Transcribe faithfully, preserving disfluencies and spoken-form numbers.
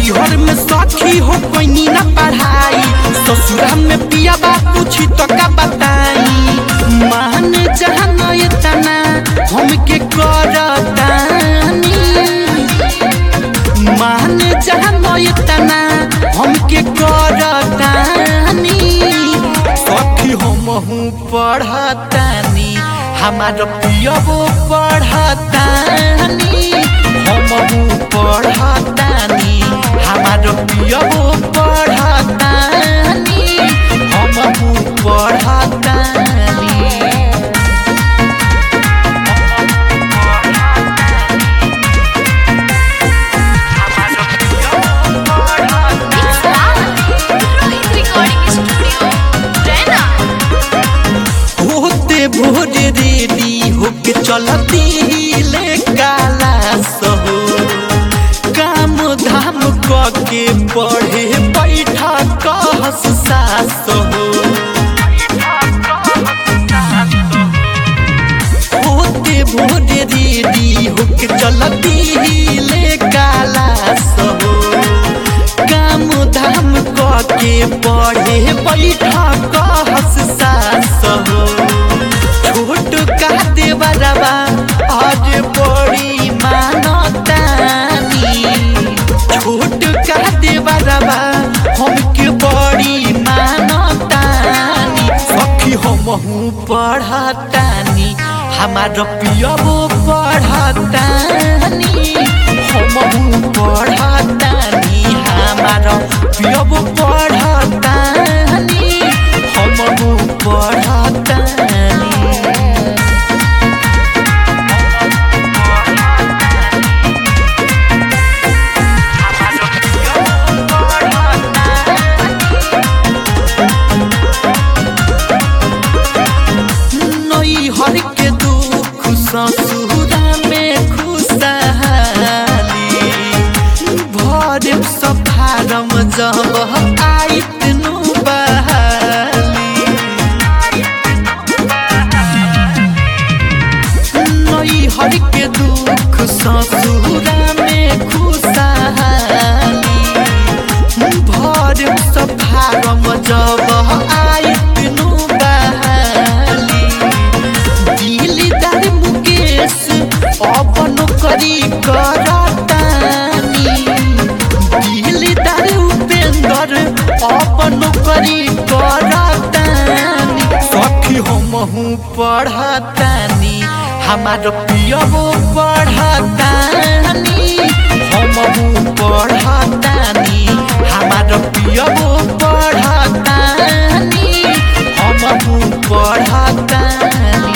नैहर में सखी हो कोई ना पढ़ाई, ससुरा में पिया बा पूछी तो का बताई। मान जहन इतना हमके करतानी, मान जहन इतना हमके करतानी। सखी हमहू पढ़तानी, हमार पियबो पढ़तानी, हमहू पढ़तानी, हमार पियबो पढ़तानी, हमहू पढ़तानी। होते भोरे रेडी होके चलती ले काला सहो, काम धाम करके पढ़े बैठा कहस सास हो। होते भोरे रेडी होके चलती ले काला सहो, काम धाम करके पढ़े बैठा कहस सास हो। छोट का देवरवा आज बड़ी मानतानी, छोट का देवरवा हमके बड़ी मानतानी। सखी हमहू पढ़तानी, हमार पियबो पढ़तानी, हमहू पढ़तानी, हमार पियबो पढ़तानी, हमहू पढ़तानी। हर के दुख ससुरा में खुशहाली, भर सफारम जब आइत नु बहाली। नई हर के दुख ससुरा में खुशहाली, भर सफारम जब आइत नु बहाली। दिलदार मुकेश अपन करी करतानी, दिलदार उपेंद्र अपन करी करतानी। सखी हमहू पढ़तानी, हमार पियबो पढ़तानी, हमहू पढ़तानी, हमार पियबो पढ़तानी, हमहू पढ़तानी।